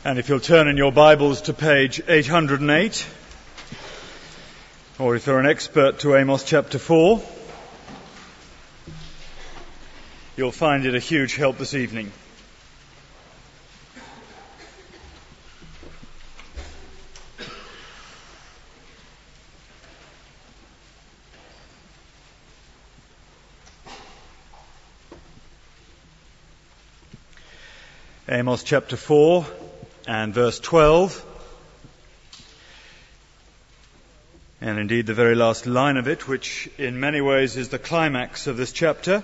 And if you'll turn in your Bibles to page 808, or if you're an expert to Amos chapter 4, you'll find it a huge help this evening. Amos chapter 4 and verse 12, and indeed the very last line of it, which in many ways is the climax of this chapter.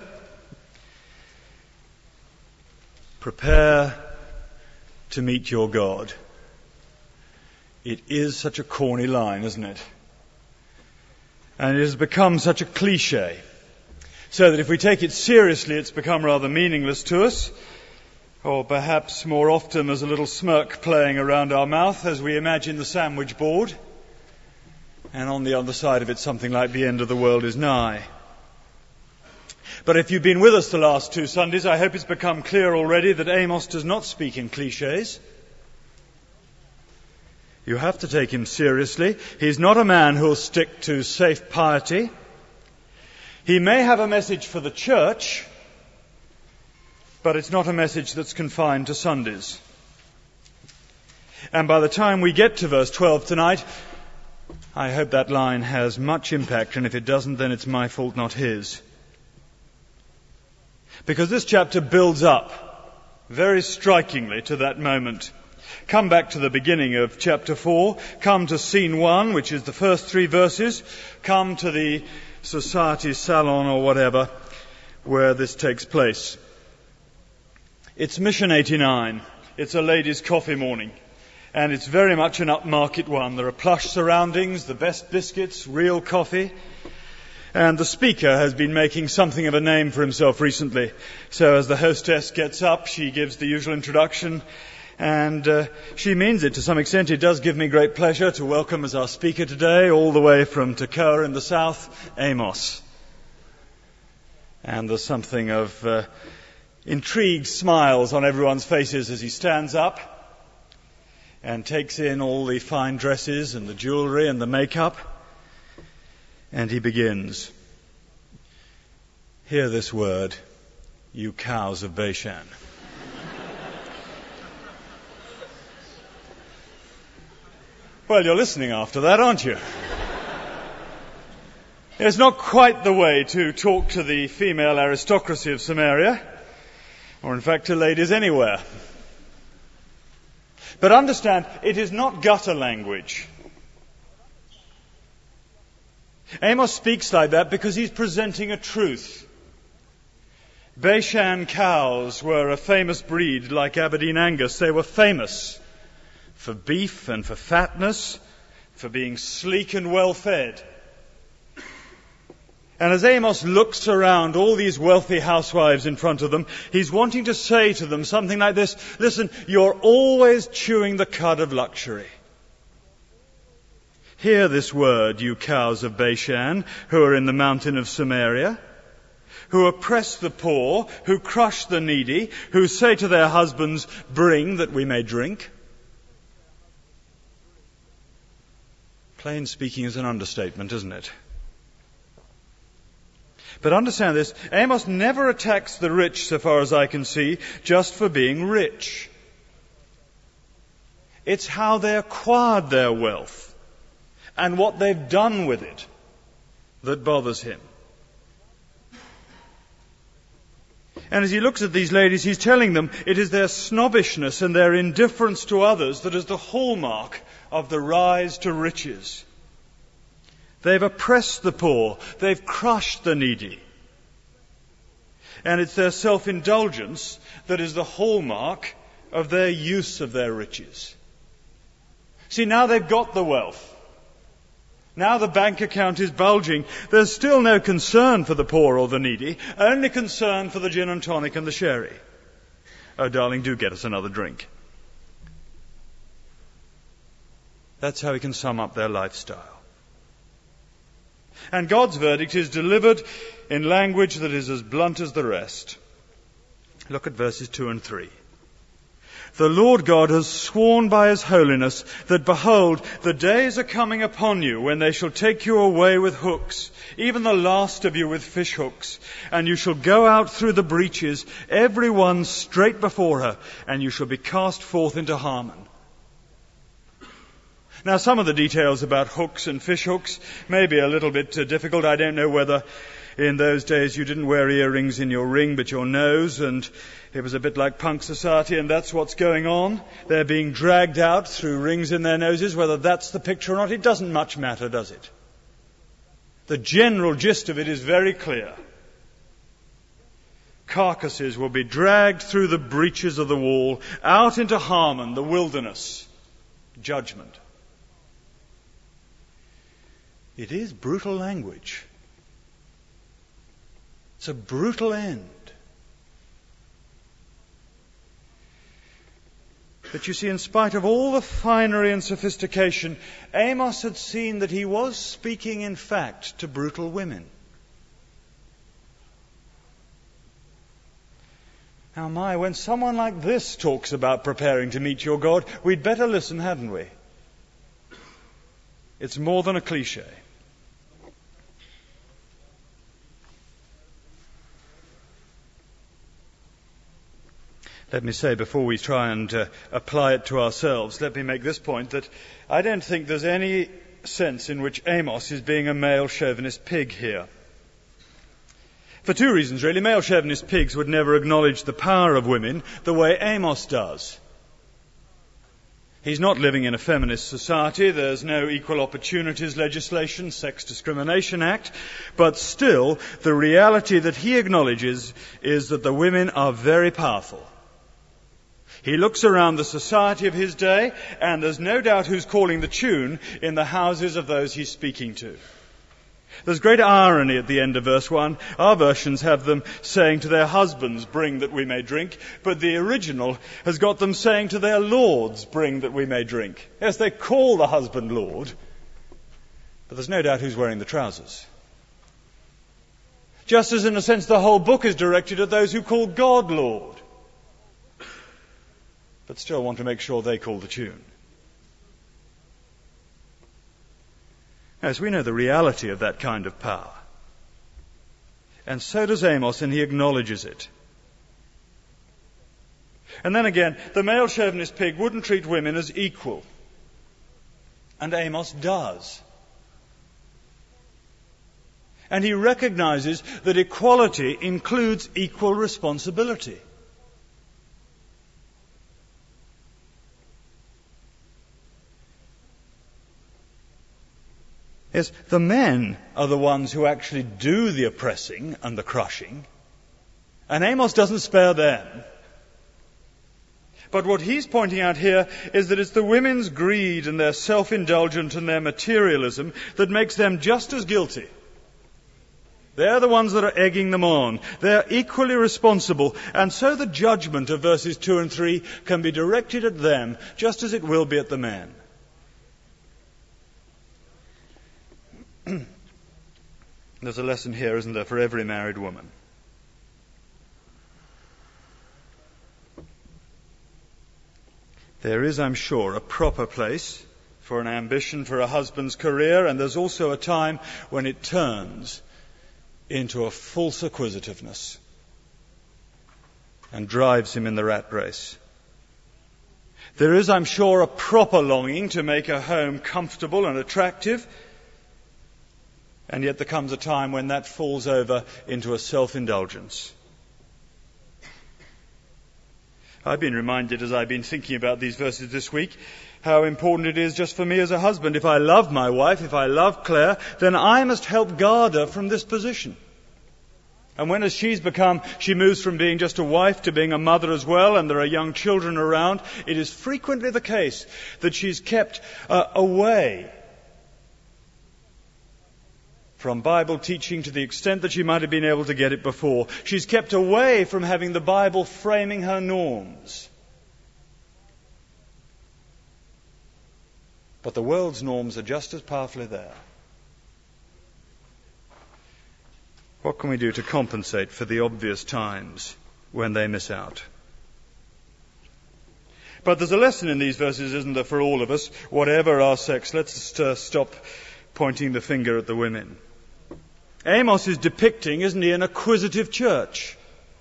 Prepare to meet your God. It is such a corny line, isn't it? And it has become such a cliche, so that if we take it seriously, it's become rather meaningless to us. Or perhaps more often there's a little smirk playing around our mouth as we imagine the sandwich board, and on the other side of it something like the end of the world is nigh. But if you've been with us the last 2 Sundays, I hope it's become clear already that Amos does not speak in cliches. You have to take him seriously. He's not a man who'll stick to safe piety. He may have a message for the church, but it's not a message that's confined to Sundays. And by the time we get to verse 12 tonight, I hope that line has much impact, and if it doesn't, then it's my fault, not his. Because this chapter builds up very strikingly to that moment. Come back to the beginning of chapter 4, come to scene 1, which is the first 3 verses, come to the society salon or whatever, where this takes place. It's Mission 89. It's a ladies' coffee morning. And it's very much an upmarket one. There are plush surroundings, the best biscuits, real coffee. And the speaker has been making something of a name for himself recently. So as the hostess gets up, she gives the usual introduction. And she means it to some extent. It does give me great pleasure to welcome as our speaker today, all the way from Tekoa in the south, Amos. And there's something of intrigued smiles on everyone's faces as he stands up and takes in all the fine dresses and the jewellery and the makeup. And he begins. Hear this word, you cows of Bashan. Well, you're listening after that, aren't you? It's not quite the way to talk to the female aristocracy of Samaria, or in fact to ladies anywhere. But understand, it is not gutter language. Amos speaks like that because he's presenting a truth. Bashan cows were a famous breed like Aberdeen Angus. They were famous for beef and for fatness, for being sleek and well fed. And as Amos looks around all these wealthy housewives in front of them, he's wanting to say to them something like this: listen, you're always chewing the cud of luxury. Hear this word, you cows of Bashan, who are in the mountain of Samaria, who oppress the poor, who crush the needy, who say to their husbands, bring that we may drink. Plain speaking is an understatement, isn't it? But understand this, Amos never attacks the rich, so far as I can see, just for being rich. It's how they acquired their wealth and what they've done with it that bothers him. And as he looks at these ladies, he's telling them it is their snobbishness and their indifference to others that is the hallmark of the rise to riches. They've oppressed the poor. They've crushed the needy. And it's their self-indulgence that is the hallmark of their use of their riches. See, now they've got the wealth. Now the bank account is bulging. There's still no concern for the poor or the needy, only concern for the gin and tonic and the sherry. Oh, darling, do get us another drink. That's how we can sum up their lifestyle. And God's verdict is delivered in language that is as blunt as the rest. Look at verses 2 and 3. The Lord God has sworn by his holiness that, behold, the days are coming upon you when they shall take you away with hooks, even the last of you with fish hooks, and you shall go out through the breaches, every one straight before her, and you shall be cast forth into Harmon. Now, some of the details about hooks and fish hooks may be a little bit difficult. I don't know whether in those days you didn't wear earrings in your ring but your nose, and it was a bit like punk society, and that's what's going on. They're being dragged out through rings in their noses. Whether that's the picture or not, it doesn't much matter, does it? The general gist of it is very clear. Carcasses will be dragged through the breaches of the wall, out into Harmon, the wilderness. Judgment. It is brutal language. It's a brutal end. But you see, in spite of all the finery and sophistication, Amos had seen that he was speaking, in fact, to brutal women. Now, when someone like this talks about preparing to meet your God, we'd better listen, hadn't we? It's more than a cliche. Let me say, before we try and apply it to ourselves, let me make this point, that I don't think there's any sense in which Amos is being a male chauvinist pig here. For two reasons, really. Male chauvinist pigs would never acknowledge the power of women the way Amos does. He's not living in a feminist society. There's no equal opportunities legislation, Sex Discrimination Act. But still, the reality that he acknowledges is that the women are very powerful. He looks around the society of his day, and there's no doubt who's calling the tune in the houses of those he's speaking to. There's great irony at the end of verse 1. Our versions have them saying to their husbands, "Bring that we may drink," but the original has got them saying to their lords, "Bring that we may drink." Yes, they call the husband Lord, but there's no doubt who's wearing the trousers. Just as in a sense the whole book is directed at those who call God Lord, but still want to make sure they call the tune. As we know the reality of that kind of power. And so does Amos, and he acknowledges it. And then again, the male chauvinist pig wouldn't treat women as equal. And Amos does. And he recognizes that equality includes equal responsibility. Yes, the men are the ones who actually do the oppressing and the crushing, and Amos doesn't spare them. But what he's pointing out here is that it's the women's greed and their self-indulgence and their materialism that makes them just as guilty. They're the ones that are egging them on. They're equally responsible, and so the judgment of verses 2 and 3 can be directed at them just as it will be at the men. There's a lesson here, isn't there, for every married woman. There is, I'm sure, a proper place for an ambition for a husband's career, and there's also a time when it turns into a false acquisitiveness and drives him in the rat race. There is, I'm sure, a proper longing to make a home comfortable and attractive, and yet there comes a time when that falls over into a self-indulgence. I've been reminded, as I've been thinking about these verses this week, how important it is just for me as a husband. If I love my wife, if I love Claire, then I must help guard her from this position. And when as she moves from being just a wife to being a mother as well, and there are young children around, it is frequently the case that she's kept away from Bible teaching to the extent that she might have been able to get it before. She's kept away from having the Bible framing her norms. But the world's norms are just as powerfully there. What can we do to compensate for the obvious times when they miss out? But there's a lesson in these verses, isn't there, for all of us, whatever our sex. Let's just stop pointing the finger at the women. Amos is depicting, isn't he, an acquisitive church.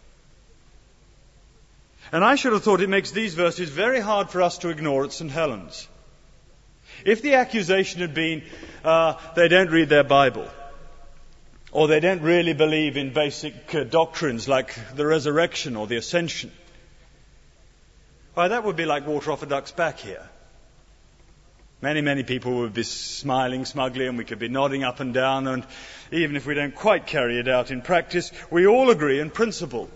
And I should have thought it makes these verses very hard for us to ignore at St. Helens. If the accusation had been, they don't read their Bible, or they don't really believe in basic doctrines like the resurrection or the ascension, why, that would be like water off a duck's back here. Many, many people would be smiling smugly, and we could be nodding up and down, and even if we don't quite carry it out in practice, we all agree in principle.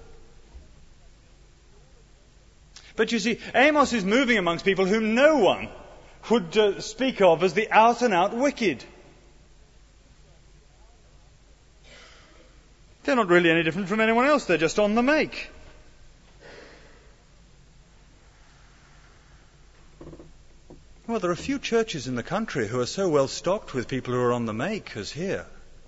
But you see, Amos is moving amongst people whom no one would speak of as the out-and-out wicked. They're not really any different from anyone else. They're just on the make. Well, there are few churches in the country who are so well stocked with people who are on the make as here.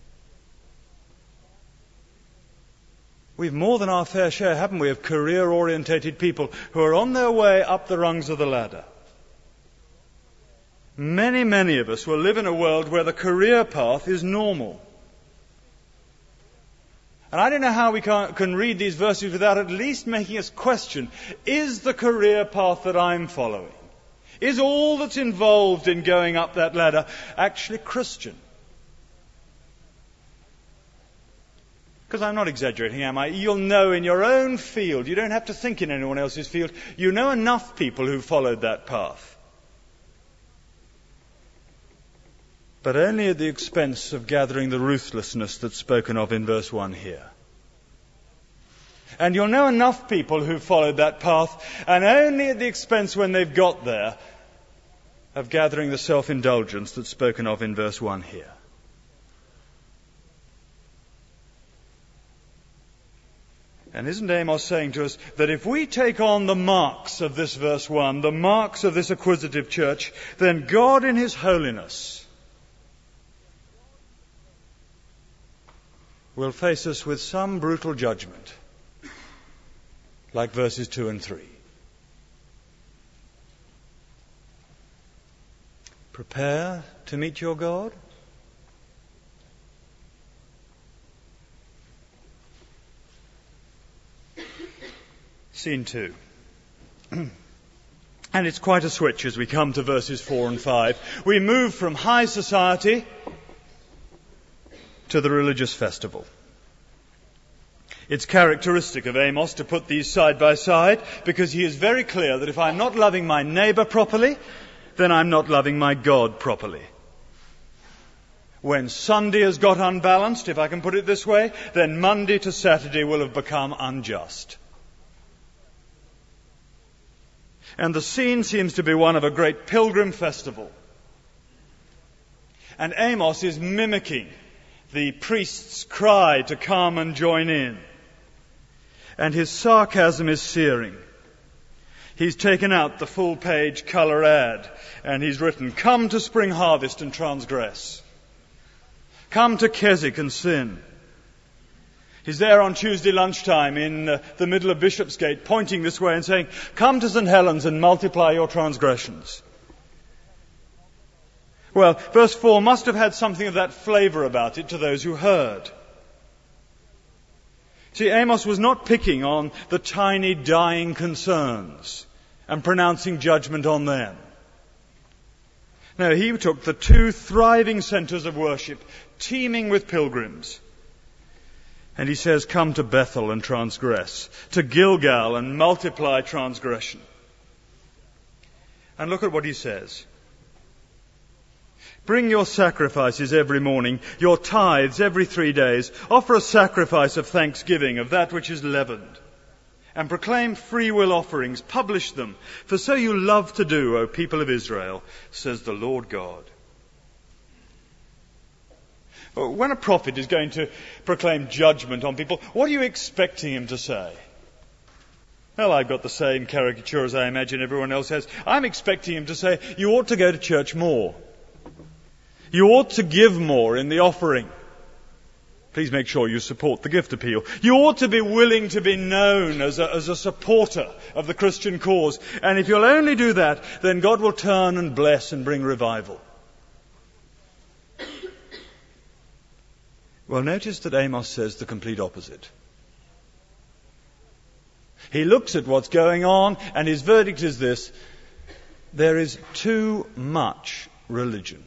We've more than our fair share, haven't we, of career-orientated people who are on their way up the rungs of the ladder. Many, many of us will live in a world where the career path is normal. And I don't know how we can read these verses without at least making us question, is the career path that I'm following, is all that's involved in going up that ladder actually Christian? Because I'm not exaggerating, am I? You'll know in your own field. You don't have to think in anyone else's field. You know enough people who followed that path. But only at the expense of gathering the ruthlessness that's spoken of in verse 1 here. And you'll know enough people who followed that path, and only at the expense, when they've got there, of gathering the self-indulgence that's spoken of in verse 1 here. And isn't Amos saying to us that if we take on the marks of this verse 1, the marks of this acquisitive church, then God in His holiness will face us with some brutal judgment, like verses 2 and 3. Prepare to meet your God? Scene 2. And it's quite a switch as we come to verses 4 and 5. We move from high society to the religious festival. It's characteristic of Amos to put these side by side, because he is very clear that if I'm not loving my neighbour properly, then I'm not loving my God properly. When Sunday has got unbalanced, if I can put it this way, then Monday to Saturday will have become unjust. And the scene seems to be one of a great pilgrim festival. And Amos is mimicking the priest's cry to come and join in. And his sarcasm is searing. He's taken out the full-page colour ad, and he's written, "Come to spring harvest and transgress. Come to Keswick and sin." He's there on Tuesday lunchtime in the middle of Bishopsgate, pointing this way and saying, "Come to St. Helens and multiply your transgressions." Well, verse 4 must have had something of that flavour about it to those who heard. See, Amos was not picking on the tiny dying concerns and pronouncing judgment on them. No, he took the two thriving centres of worship, teeming with pilgrims, and he says, "Come to Bethel and transgress, to Gilgal and multiply transgression." And look at what he says. "Bring your sacrifices every morning, your tithes every 3 days. Offer a sacrifice of thanksgiving of that which is leavened. And proclaim free will offerings. Publish them. For so you love to do, O people of Israel, says the Lord God." When a prophet is going to proclaim judgment on people, what are you expecting him to say? Well, I've got the same caricature as I imagine everyone else has. I'm expecting him to say, you ought to go to church more. You ought to give more in the offering. Please make sure you support the gift appeal. You ought to be willing to be known as a supporter of the Christian cause. And if you'll only do that, then God will turn and bless and bring revival. Well, notice that Amos says the complete opposite. He looks at what's going on, and his verdict is this: there is too much religion.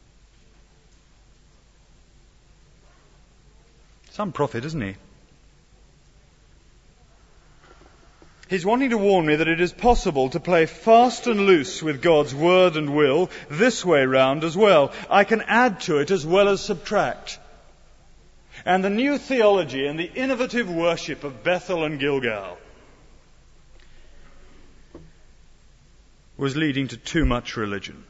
Some prophet, isn't he? He's wanting to warn me that it is possible to play fast and loose with God's word and will this way round as well. I can add to it as well as subtract. And the new theology and the innovative worship of Bethel and Gilgal was leading to too much religion.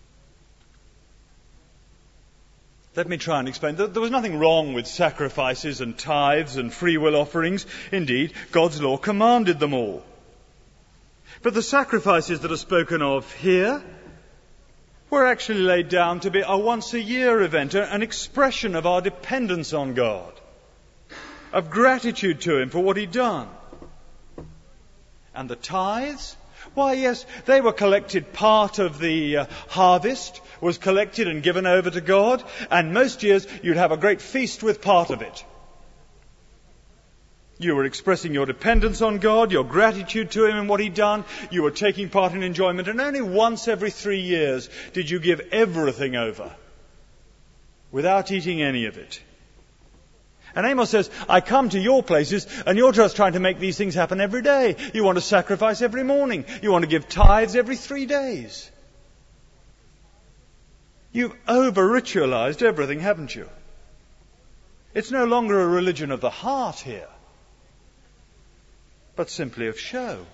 Let me try and explain. There was nothing wrong with sacrifices and tithes and free will offerings. Indeed, God's law commanded them all. But the sacrifices that are spoken of here were actually laid down to be a once-a-year event, an expression of our dependence on God, of gratitude to Him for what He'd done. And the tithes? Why, yes, they were collected. Part of the harvest was collected and given over to God, and most years you'd have a great feast with part of it. You were expressing your dependence on God, your gratitude to Him and what He'd done. You were taking part in enjoyment, and only once every 3 years did you give everything over without eating any of it. And Amos says, I come to your places and you're just trying to make these things happen every day. You want to sacrifice every morning. You want to give tithes every 3 days. You've over-ritualized everything, haven't you? It's no longer a religion of the heart here, but simply of show.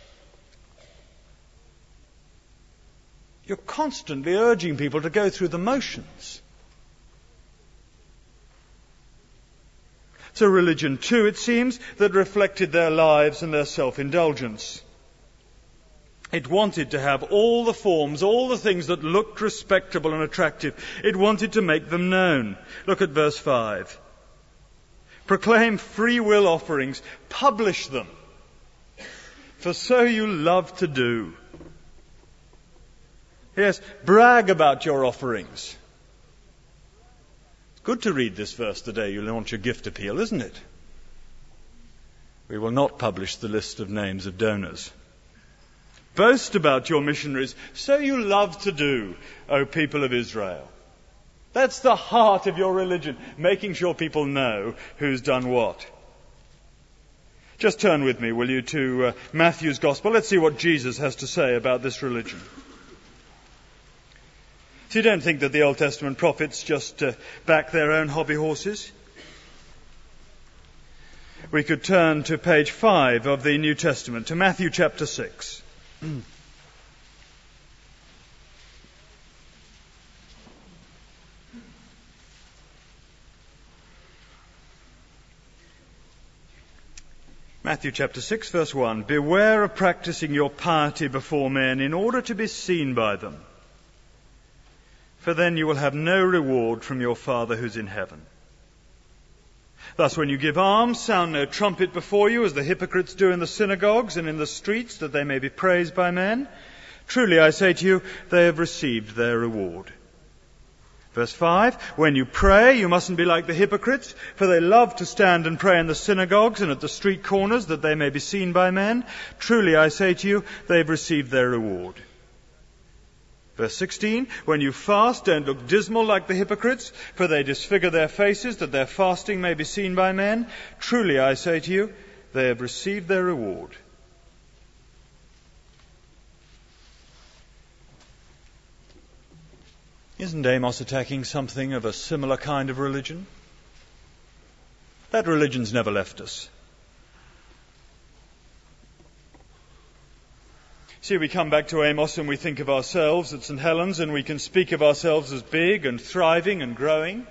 You're constantly urging people to go through the motions. It's a religion, too, it seems, that reflected their lives and their self-indulgence. It wanted to have all the forms, all the things that looked respectable and attractive. It wanted to make them known. Look at verse 5. Proclaim free will offerings. Publish them. For so you love to do. Yes, brag about your offerings. Good to read this verse the day you launch your gift appeal, isn't it? We will not publish the list of names of donors. Boast about your missionaries, so you love to do, O people of Israel. That's the heart of your religion, making sure people know who's done what. Just turn with me, will you, to Matthew's Gospel. Let's see what Jesus has to say about this religion. So you don't think that the Old Testament prophets just back their own hobby horses? We could turn to page 5 of the New Testament, to Matthew chapter 6. Matthew chapter 6, verse 1. Beware of practicing your piety before men in order to be seen by them. For then you will have no reward from your Father who's in heaven. Thus, when you give alms, sound no trumpet before you, as the hypocrites do in the synagogues and in the streets, that they may be praised by men. Truly, I say to you, they have received their reward. Verse 5, when you pray, you mustn't be like the hypocrites, for they love to stand and pray in the synagogues and at the street corners, that they may be seen by men. Truly, I say to you, they have received their reward. Verse 16, when you fast, don't look dismal like the hypocrites, for they disfigure their faces, that their fasting may be seen by men. Truly, I say to you, they have received their reward. Isn't Amos attacking something of a similar kind of religion? That religion's never left us. See, we come back to Amos and we think of ourselves at St. Helens, and we can speak of ourselves as big and thriving and growing.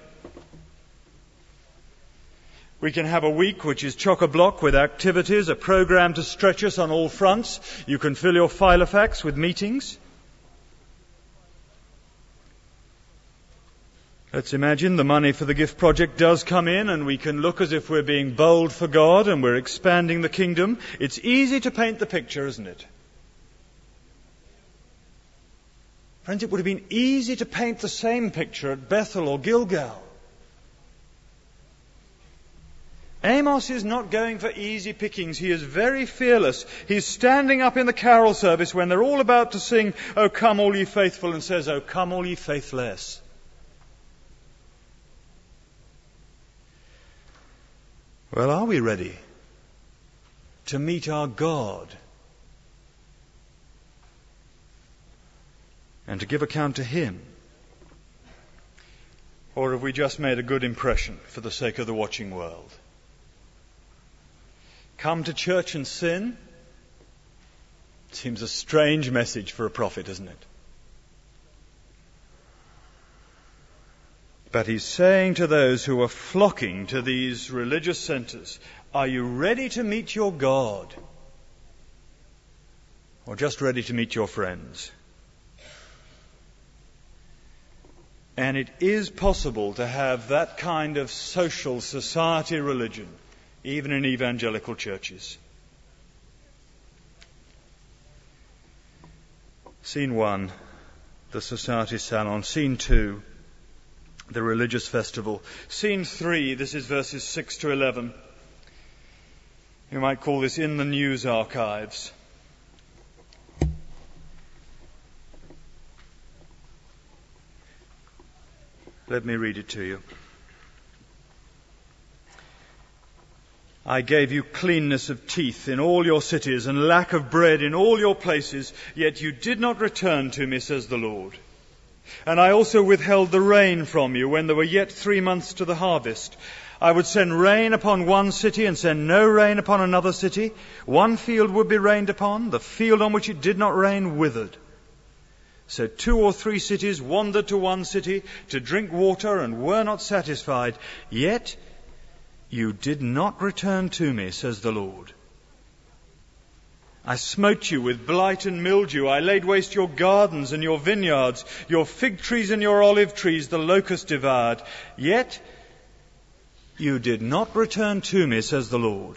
We can have a week which is chock-a-block with activities, a program to stretch us on all fronts. You can fill your Filofax with meetings. Let's imagine the money for the gift project does come in and we can look as if we're being bold for God and we're expanding the kingdom. It's easy to paint the picture, isn't it? Friends, it would have been easy to paint the same picture at Bethel or Gilgal. Amos is not going for easy pickings. He is very fearless. He's standing up in the carol service when they're all about to sing, "O come all ye faithful," and says, "O come all ye faithless." Well, are we ready to meet our God and to give account to Him? Or have we just made a good impression for the sake of the watching world? Come to church and sin? Seems a strange message for a prophet, isn't it? But he's saying to those who are flocking to these religious centres, are you ready to meet your God? Or just ready to meet your friends? And it is possible to have that kind of social society religion, even in evangelical churches. Scene 1, the society salon. Scene 2, the religious festival. Scene 3, this is verses 6 to 11. You might call this in the news archives. Let me read it to you. I gave you cleanness of teeth in all your cities and lack of bread in all your places, yet you did not return to me, says the Lord. And I also withheld the rain from you when there were yet 3 months to the harvest. I would send rain upon one city and send no rain upon another city. One field would be rained upon, the field on which it did not rain withered. So 2 or 3 cities wandered to one city to drink water and were not satisfied. Yet you did not return to me, says the Lord. I smote you with blight and mildew. I laid waste your gardens and your vineyards, your fig trees and your olive trees the locust devoured. Yet you did not return to me, says the Lord.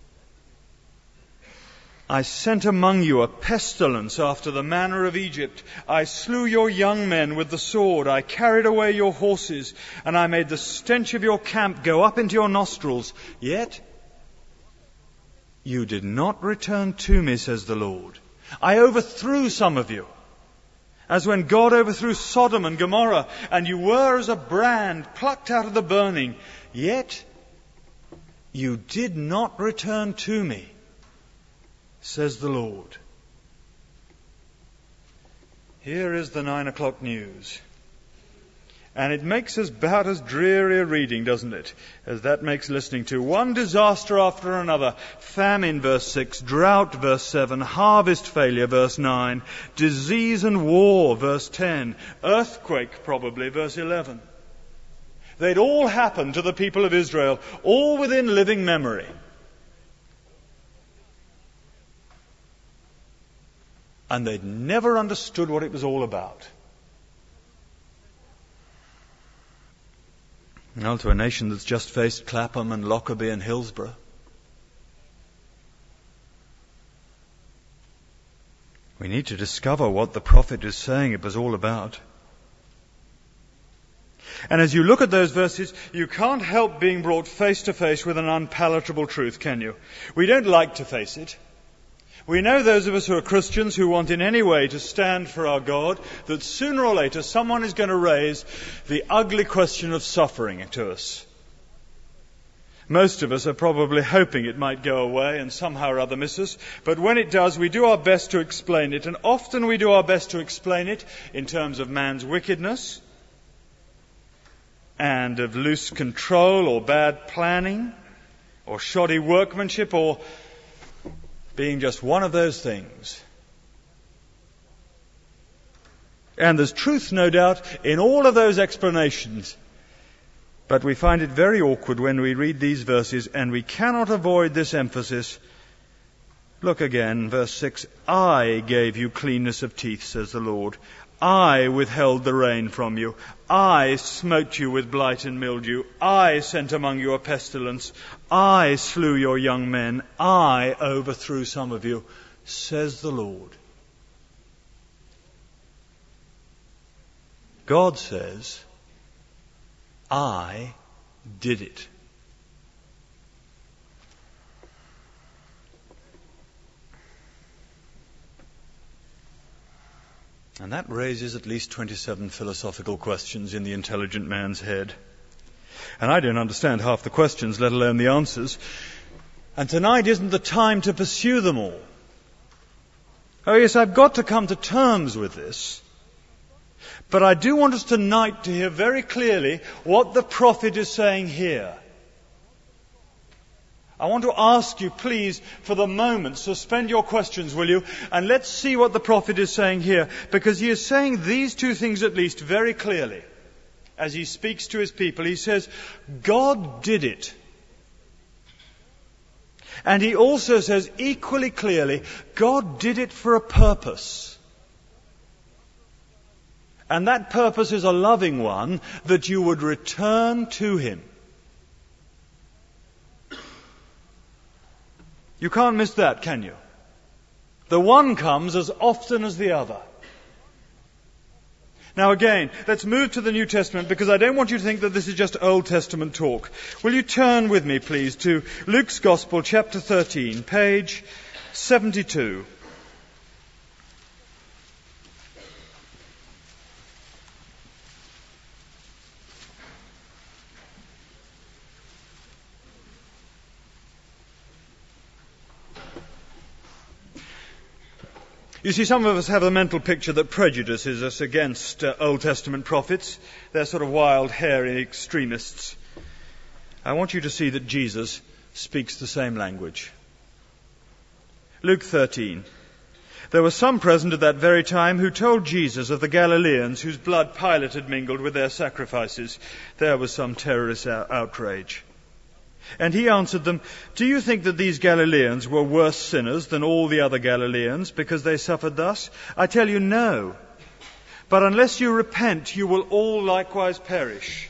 I sent among you a pestilence after the manner of Egypt. I slew your young men with the sword. I carried away your horses, and I made the stench of your camp go up into your nostrils. Yet you did not return to me, says the Lord. I overthrew some of you, as when God overthrew Sodom and Gomorrah, and you were as a brand plucked out of the burning. Yet you did not return to me, says the Lord. Here is the 9 o'clock news. And it makes us about as dreary a reading, doesn't it, as that makes listening to. One disaster after another. Famine, verse 6. Drought, verse 7. Harvest failure, verse 9. Disease and war, verse 10. Earthquake, probably, verse 11. They'd all happened to the people of Israel, all within living memory. And they'd never understood what it was all about. Well, to a nation that's just faced Clapham and Lockerbie and Hillsborough. We need to discover what the prophet is saying it was all about. And as you look at those verses, you can't help being brought face to face with an unpalatable truth, can you? We don't like to face it. We know, those of us who are Christians who want in any way to stand for our God, that sooner or later someone is going to raise the ugly question of suffering to us. Most of us are probably hoping it might go away and somehow or other miss us, but when it does, we do our best to explain it, and often we do our best to explain it in terms of man's wickedness and of loose control or bad planning or shoddy workmanship or being just one of those things. And there's truth, no doubt, in all of those explanations. But we find it very awkward when we read these verses, and we cannot avoid this emphasis. Look again, verse 6. I gave you cleanness of teeth, says the Lord. I withheld the rain from you. I smote you with blight and mildew. I sent among you a pestilence. I slew your young men. I overthrew some of you, says the Lord. God says, I did it. And that raises at least 27 philosophical questions in the intelligent man's head. And I don't understand half the questions, let alone the answers. And tonight isn't the time to pursue them all. Oh yes, I've got to come to terms with this. But I do want us tonight to hear very clearly what the prophet is saying here. I want to ask you, please, for the moment, suspend your questions, will you? And let's see what the prophet is saying here, because he is saying these two things at least very clearly. As he speaks to his people, he says, God did it. And he also says equally clearly, God did it for a purpose. And that purpose is a loving one, that you would return to him. You can't miss that, can you? The one comes as often as the other. Now again, let's move to the New Testament, because I don't want you to think that this is just Old Testament talk. Will you turn with me, please, to Luke's Gospel, chapter 13, page 72. You see, some of us have a mental picture that prejudices us against Old Testament prophets. They're sort of wild, hairy extremists. I want you to see that Jesus speaks the same language. Luke 13. There were some present at that very time who told Jesus of the Galileans whose blood Pilate had mingled with their sacrifices. There was some terrorist outrage. And he answered them, do you think that these Galileans were worse sinners than all the other Galileans because they suffered thus? I tell you, no. But unless you repent, you will all likewise perish.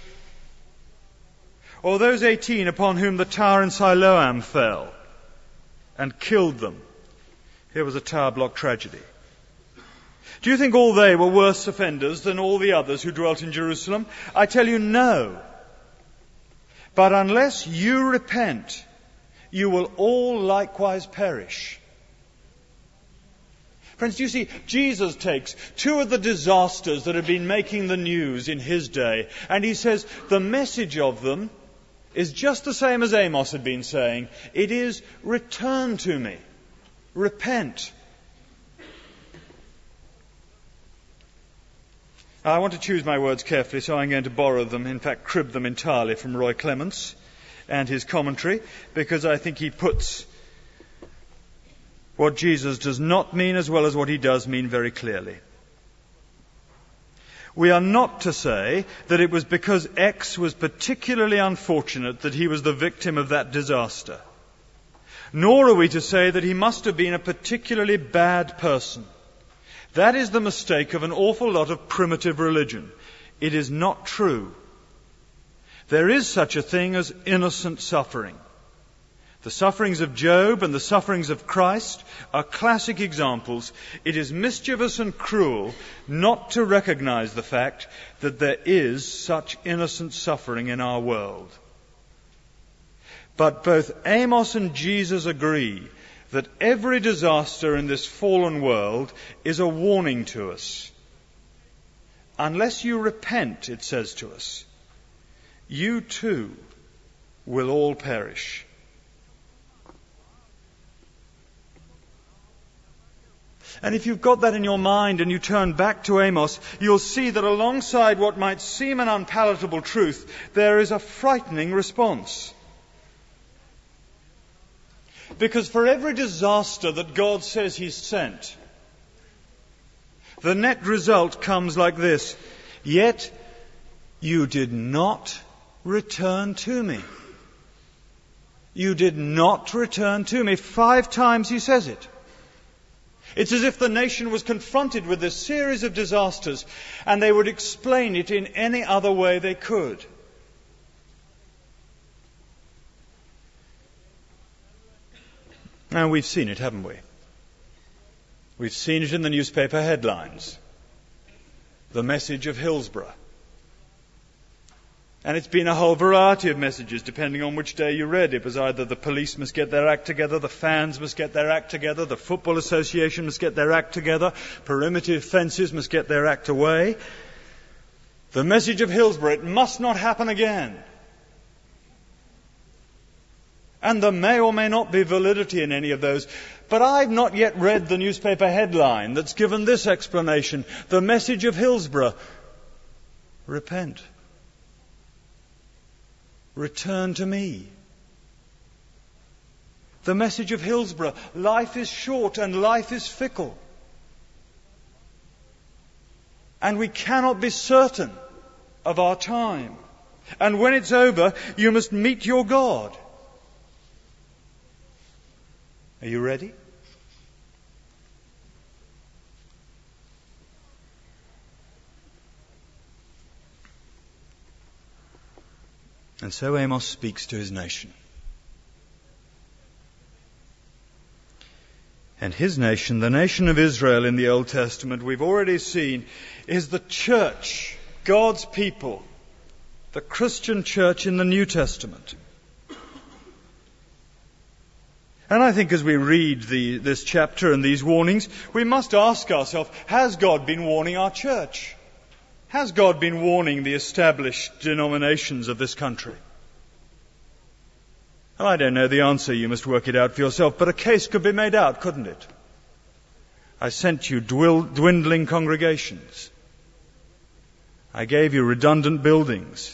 Or those 18 upon whom the tower in Siloam fell and killed them. Here was a tower block tragedy. Do you think all they were worse offenders than all the others who dwelt in Jerusalem? I tell you, no. But unless you repent, you will all likewise perish. Friends, do you see, Jesus takes two of the disasters that have been making the news in his day, and he says the message of them is just the same as Amos had been saying. It is, return to me. Repent. I want to choose my words carefully, so I'm going to borrow them, in fact crib them entirely from Roy Clements and his commentary, because I think he puts what Jesus does not mean as well as what he does mean very clearly. We are not to say that it was because X was particularly unfortunate that he was the victim of that disaster. Nor are we to say that he must have been a particularly bad person. That is the mistake of an awful lot of primitive religion. It is not true. There is such a thing as innocent suffering. The sufferings of Job and the sufferings of Christ are classic examples. It is mischievous and cruel not to recognize the fact that there is such innocent suffering in our world. But both Amos and Jesus agree that every disaster in this fallen world is a warning to us. Unless you repent, it says to us, you too will all perish. And if you've got that in your mind and you turn back to Amos, you'll see that alongside what might seem an unpalatable truth, there is a frightening response. Because for every disaster that God says he's sent, the net result comes like this. Yet you did not return to me. You did not return to me. 5 times he says it. It's as if the nation was confronted with this series of disasters and they would explain it in any other way they could. Now, we've seen it, haven't we? We've seen it in the newspaper headlines. The message of Hillsborough. And it's been a whole variety of messages, depending on which day you read. It was either the police must get their act together, the fans must get their act together, the football association must get their act together, perimeter fences must get their act away. The message of Hillsborough, it must not happen again. And there may or may not be validity in any of those. But I've not yet read the newspaper headline that's given this explanation. The message of Hillsborough, repent. Return to me. The message of Hillsborough, life is short and life is fickle. And we cannot be certain of our time. And when it's over, you must meet your God. Are you ready? And so Amos speaks to his nation. And his nation, the nation of Israel in the Old Testament, we've already seen, is the church, God's people, the Christian church in the New Testament. And I think as we read this chapter and these warnings, we must ask ourselves, has God been warning our church? Has God been warning the established denominations of this country? Well, I don't know the answer. You must work it out for yourself. But a case could be made out, couldn't it? I sent you dwindling congregations. I gave you redundant buildings.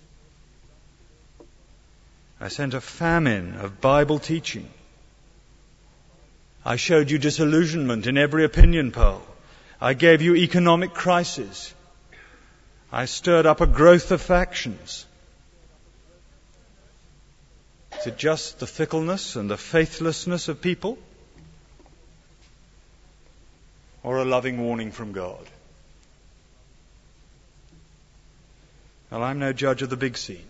I sent a famine of Bible teaching. I showed you disillusionment in every opinion poll. I gave you economic crisis. I stirred up a growth of factions. Is it just the fickleness and the faithlessness of people? Or a loving warning from God? Well, I'm no judge of the big scene.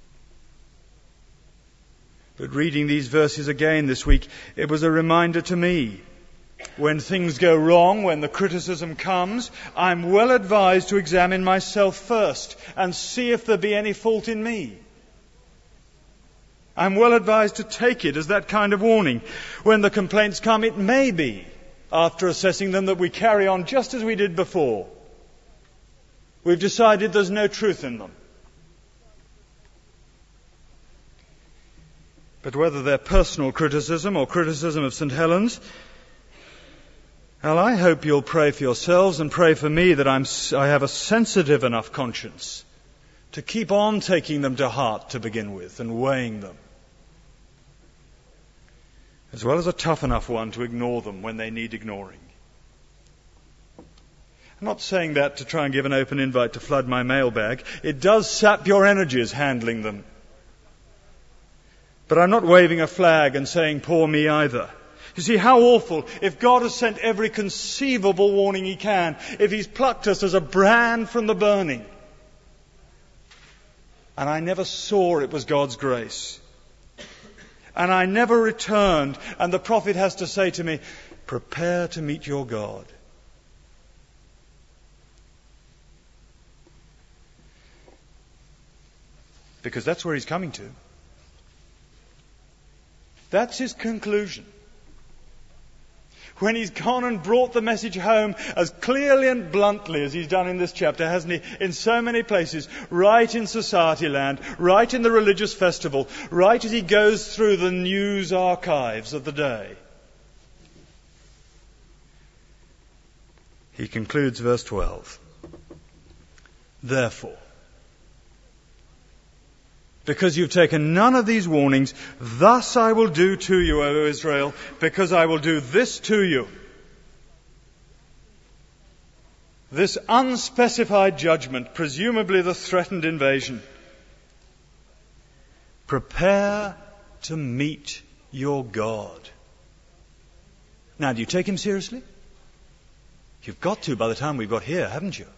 But reading these verses again this week, it was a reminder to me. When things go wrong, when the criticism comes, I'm well advised to examine myself first and see if there be any fault in me. I'm well advised to take it as that kind of warning. When the complaints come, it may be, after assessing them, that we carry on just as we did before. We've decided there's no truth in them. But whether they're personal criticism or criticism of St. Helens, well, I hope you'll pray for yourselves and pray for me that I have a sensitive enough conscience to keep on taking them to heart to begin with and weighing them, as well as a tough enough one to ignore them when they need ignoring. I'm not saying that to try and give an open invite to flood my mailbag. It does sap your energies handling them. But I'm not waving a flag and saying, poor me either. You see, how awful if God has sent every conceivable warning he can, if he's plucked us as a brand from the burning. And I never saw it was God's grace. And I never returned, and the prophet has to say to me, prepare to meet your God. Because that's where he's coming to. That's his conclusion. When he's gone and brought the message home as clearly and bluntly as he's done in this chapter, hasn't he? In so many places, right in society land, right in the religious festival, right as he goes through the news archives of the day. He concludes verse 12. Therefore, because you've taken none of these warnings, thus I will do to you, O Israel, because I will do this to you. This unspecified judgment, presumably the threatened invasion. Prepare to meet your God. Now, do you take him seriously? You've got to by the time we've got here, haven't you?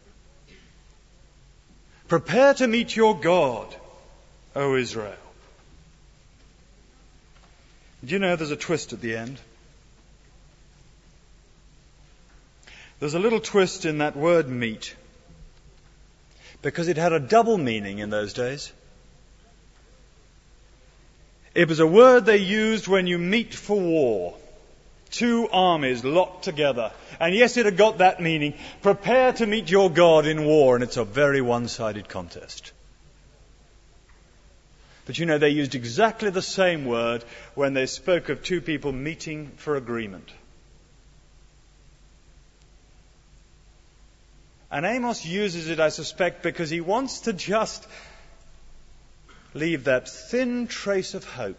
Prepare to meet your God, O Israel. Do you know there's a twist at the end? There's a little twist in that word meet, because it had a double meaning in those days. It was a word they used when you meet for war. Two armies locked together. And yes, it had got that meaning. Prepare to meet your God in war. And it's a very one-sided contest. But you know, they used exactly the same word when they spoke of two people meeting for agreement. And Amos uses it, I suspect, because he wants to just leave that thin trace of hope.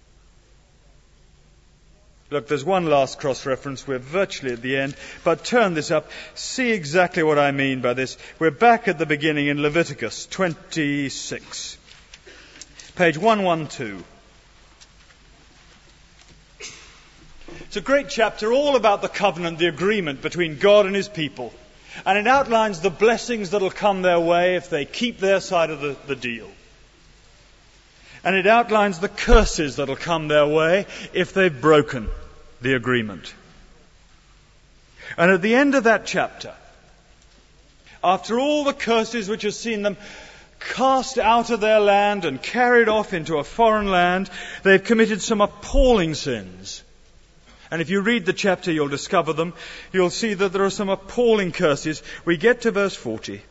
Look, there's one last cross-reference. We're virtually at the end. But turn this up. See exactly what I mean by this. We're back at the beginning in Leviticus 26. Page 112. It's a great chapter all about the covenant, the agreement between God and his people. And it outlines the blessings that will come their way if they keep their side of the deal. And it outlines the curses that will come their way if they've broken the agreement. And at the end of that chapter, after all the curses which have seen them cast out of their land and carried off into a foreign land, they've committed some appalling sins. And if you read the chapter, you'll discover them. You'll see that there are some appalling curses. We get to verse 40.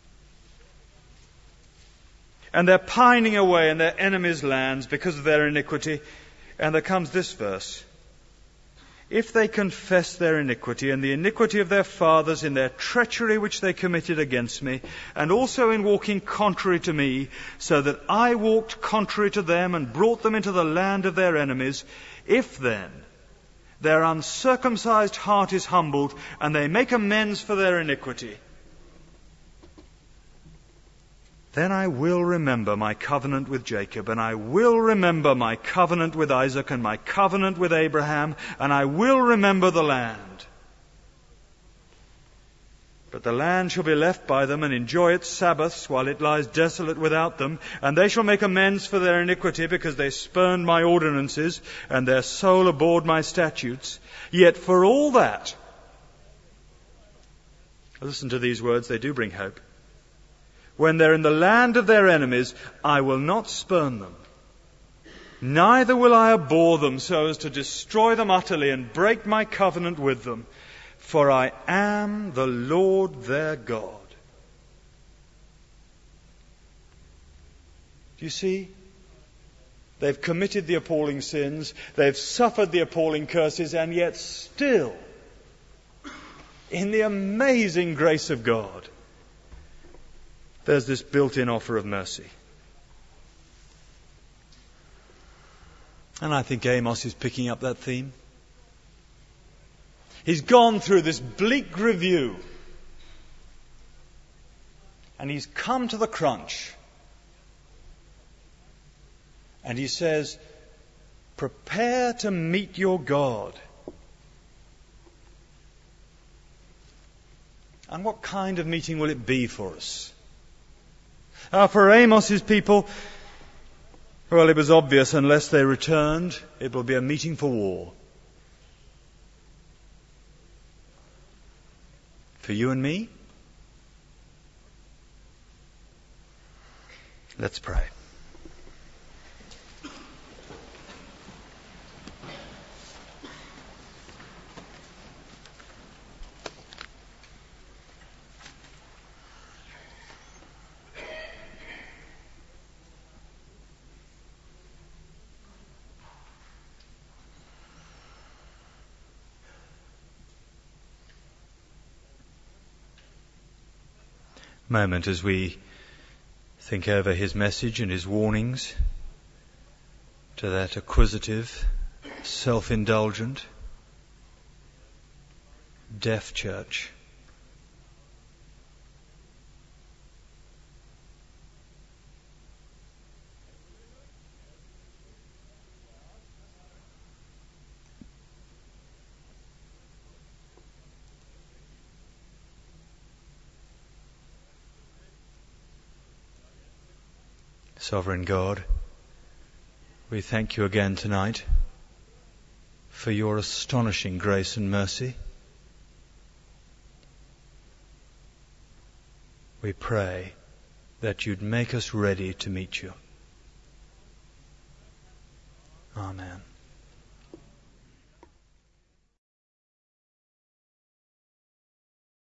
And they're pining away in their enemies' lands because of their iniquity. And there comes this verse. If they confess their iniquity and the iniquity of their fathers in their treachery which they committed against me, and also in walking contrary to me, so that I walked contrary to them and brought them into the land of their enemies, if then their uncircumcised heart is humbled and they make amends for their iniquity, then I will remember my covenant with Jacob, and I will remember my covenant with Isaac, and my covenant with Abraham, and I will remember the land. But the land shall be left by them, and enjoy its Sabbaths, while it lies desolate without them, and they shall make amends for their iniquity, because they spurned my ordinances, and their soul abhorred my statutes. Yet for all that, listen to these words, they do bring hope. When they're in the land of their enemies, I will not spurn them. Neither will I abhor them so as to destroy them utterly and break my covenant with them. For I am the Lord their God. Do you see? They've committed the appalling sins. They've suffered the appalling curses. And yet still, in the amazing grace of God, there's this built-in offer of mercy. And I think Amos is picking up that theme. He's gone through this bleak review. And he's come to the crunch. And he says, prepare to meet your God. And what kind of meeting will it be for us? For Amos's people, well, it was obvious, unless they returned, it will be a meeting for war. For you and me? Let's pray. Moment as we think over his message and his warnings to that acquisitive, self-indulgent, deaf church. Sovereign God, we thank you again tonight for your astonishing grace and mercy. We pray that you'd make us ready to meet you. Amen.